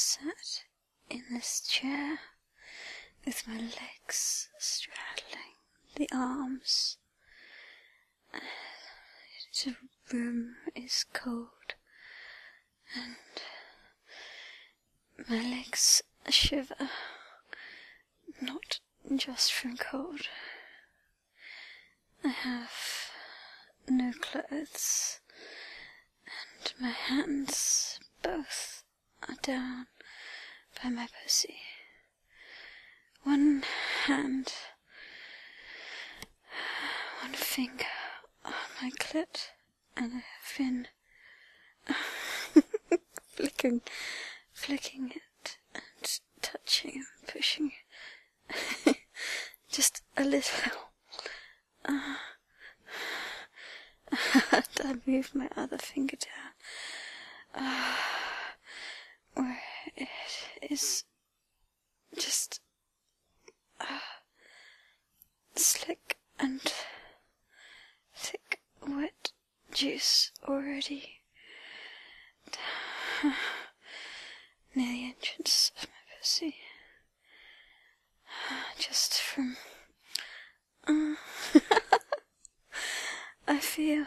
sat in this chair with my legs straddling the arms. The room is cold, and my legs shiver, not just from cold. I have no clothes, and my hands both are down by my pussy. One hand, one finger on my clit, and I have been flicking it and touching and pushing it just a little. And I move my other finger down, where it is just slick and thick, wet juice already near the entrance of my pussy. Just from I feel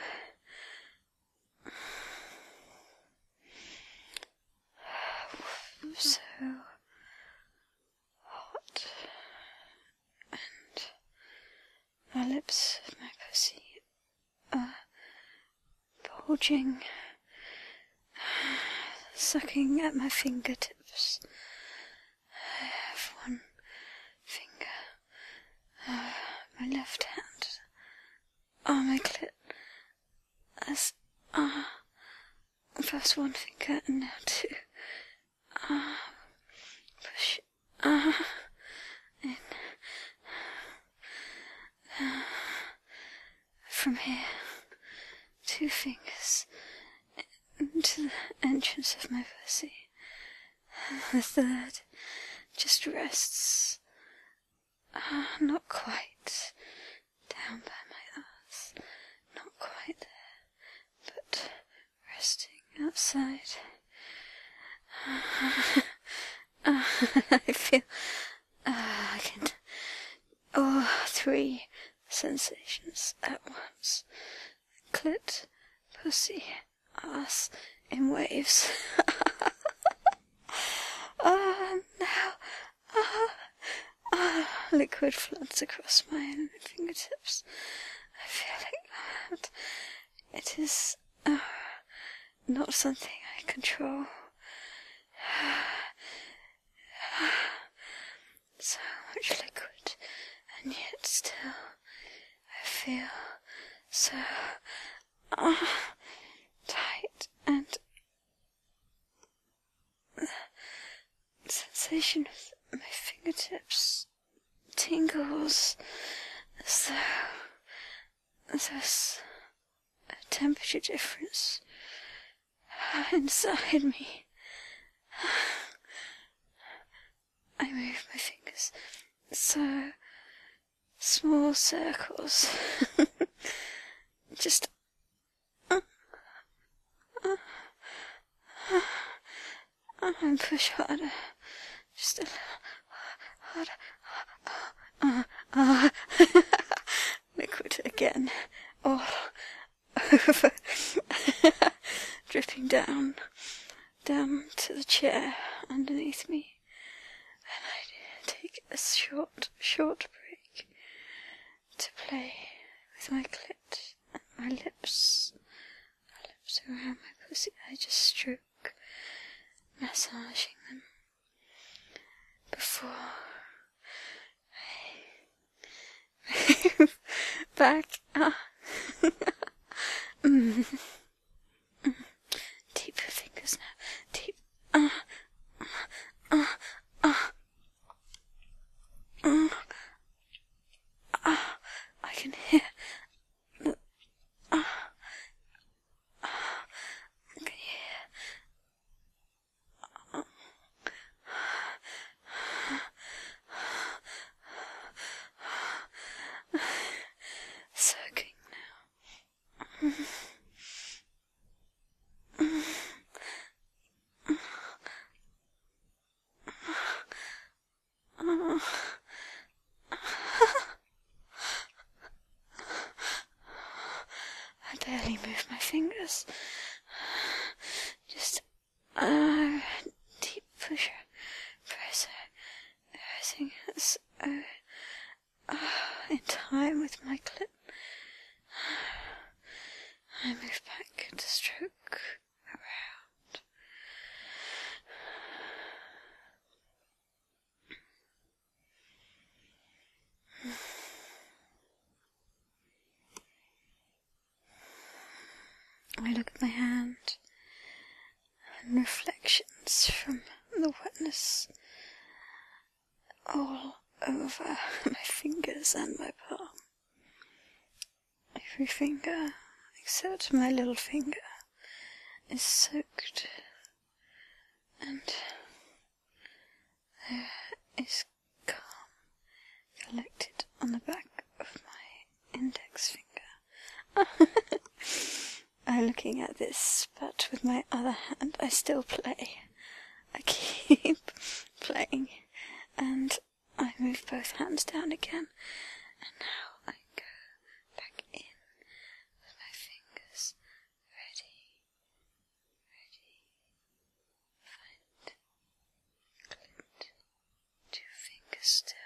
so hot, and the lips of my pussy are bulging, sucking at my fingertips. I have one finger, my left hand, on my clit, as first one finger and now two. Push in from here, two fingers into the entrance of my pussy. The third just rests, not quite down by my arse, not quite there, but resting outside. I feel I can all three sensations at once: clit, pussy, ass in waves. Now liquid floods across my fingertips. I feel like that. It is not something I control. So much liquid, and yet still I feel so tight, and the sensation of my fingertips tingles as though there's a temperature difference inside me. I move my fingers so small circles, just and push harder, just a little harder. Liquid again, all over, dripping down to the chair underneath me. And I take a short break to play with my clit and my lips around my pussy. I just stroke, massaging them before I move back. Deep fingers now, deep. I can hear the, I can hear soaking now. I barely move my fingers. Just deep pressing in time with my clip. I move back to stroke around. I look at my hand, and reflections from the wetness all over my fingers and my palm. Every finger, except my little finger, is soaked, and there is calm collected on the back of my index finger. I'm looking at this, but with my other hand I still play. I keep playing, and I move both hands down again, and now I go back in with my fingers ready, find glint, 2 fingers still.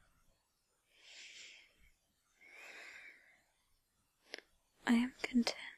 I am content.